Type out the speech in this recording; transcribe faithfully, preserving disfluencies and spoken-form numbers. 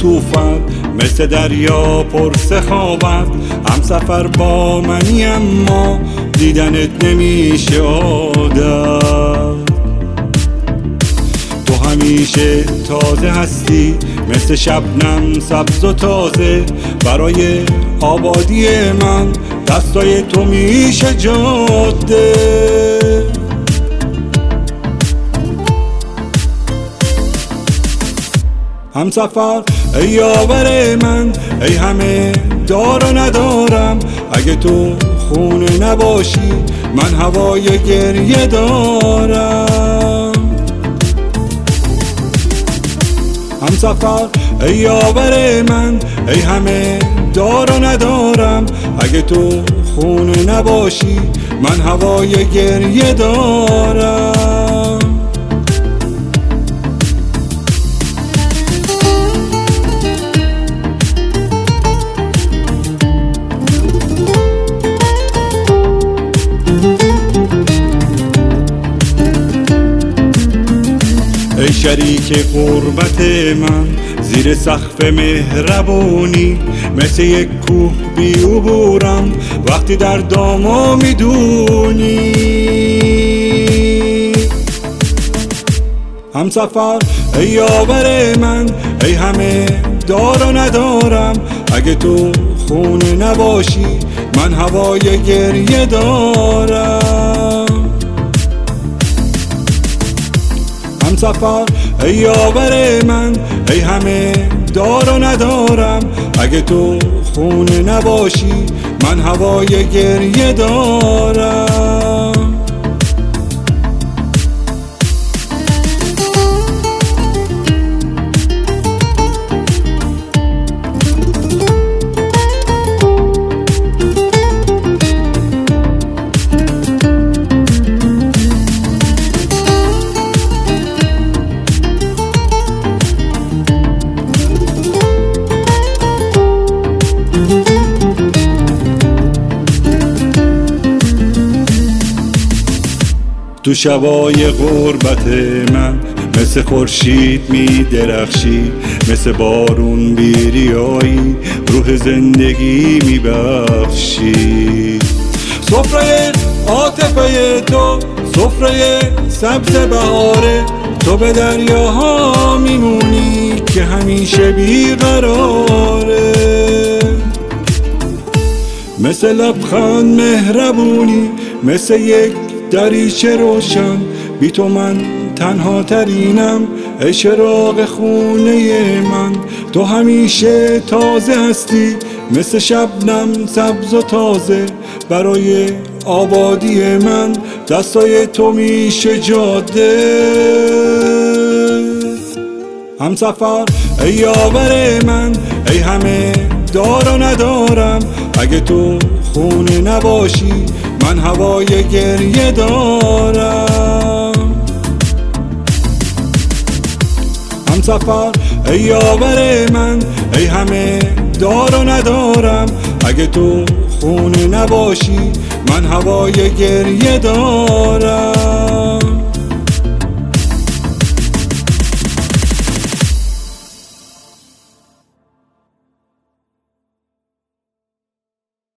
عطوفت، مثل دریا پر سخاوت. هم سفر با منی اما دیدنت نمیشه عادت. تو همیشه تازه هستی، مثل شبنم سبز و تازه. برای آبادی من دستای تو میشه جاده. هم سفر ای یاور من، ای همه دار و ندارم. اگه تو خونه نباشی من هوای گریه دارم. هم سفر ای یاور من، ای همه دار و ندارم. اگه تو خونه نباشی من هوای گریه دارم. ای شریک غربت من، زیر سقف مهربونی. مثل یک کوه بی عبورم وقتی در داما میدونی. هم سفر ای یاور من، ای همه دار و ندارم. اگه تو خونه نباشی من هوای گریه دارم. هم سفر ای یاور من، ای همه دار و ندارم. اگه تو خونه نباشی من هوای گریه دارم. تو شبای غربت من مثل خورشید می درخشی. مثل بارون بیریایی روح زندگی می بخشی. سفره عاطفه تو سفره سبز بهاره. تو به دریاها میمونی که همیشه بیقراره. مثل لبخند مهربونی، مثل یک دریچه روشن. بی تو من تنها ترینم، ای چراغ خونه من. تو همیشه تازه هستی، مثل شبنم سبز و تازه. برای آبادی من دستای تو میشه جاده. هم سفر ای یاور من، ای همه دار و ندارم. اگه تو خونه نباشی من هوای گریه دارم. هم سفر ای یاور من، ای همه دار و ندارم. اگه تو خونه نباشی من هوای گریه دارم.